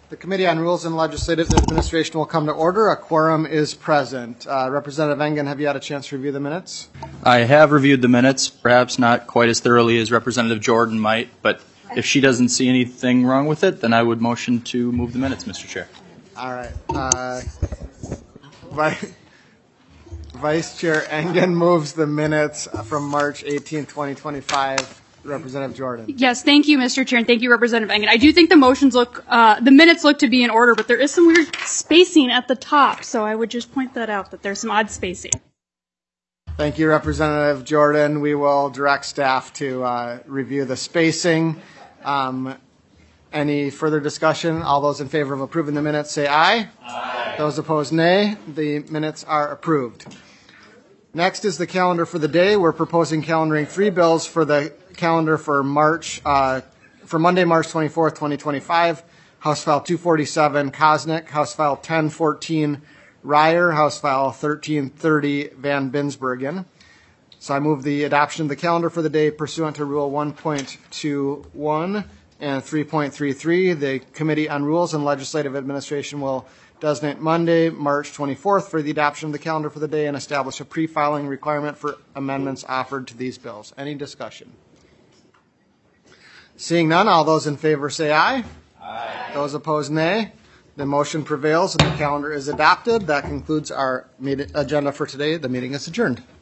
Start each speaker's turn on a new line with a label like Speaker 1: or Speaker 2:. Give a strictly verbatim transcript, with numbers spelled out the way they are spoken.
Speaker 1: The Committee on Rules and Legislative Administration will come to order. A quorum is present. Uh, Representative Engen, have you had a chance to review the minutes?
Speaker 2: I have reviewed the minutes, perhaps not quite as thoroughly as Representative Jordan might, but if she doesn't see anything wrong with it, then I would motion to move the minutes, Mister Chair.
Speaker 1: All right. Uh, Vice, Vice Chair Engen moves the minutes from March eighteenth, twenty twenty-five. Representative Jordan.
Speaker 3: Yes, thank you, Mister Chair, and thank you, Representative Engen. I do think the motions look, uh, the minutes look to be in order, but there is some weird spacing at the top, so I would just point that out, that there's some odd spacing.
Speaker 1: Thank you, Representative Jordan. We will direct staff to uh, review the spacing. Um, any further discussion? All those in favor of approving the minutes say aye. Aye. Those opposed, nay. The minutes are approved. Next is the calendar for the day. We're proposing calendaring three bills for the calendar for March, uh, for Monday, March twenty-fourth, twenty twenty-five. House File two forty-seven, Kosnick. House File ten fourteen, Ryer. House File thirteen thirty, Van Binsbergen. So I move the adoption of the calendar for the day pursuant to Rule one point two one and three point three three. The Committee on Rules and Legislative Administration will designate Monday, March twenty-fourth for the adoption of the calendar for the day and establish a pre-filing requirement for amendments offered to these bills. Any discussion? Seeing none, all those in favor say aye. Aye. Those opposed, nay. The motion prevails and the calendar is adopted. That concludes our meeting agenda for today. The meeting is adjourned.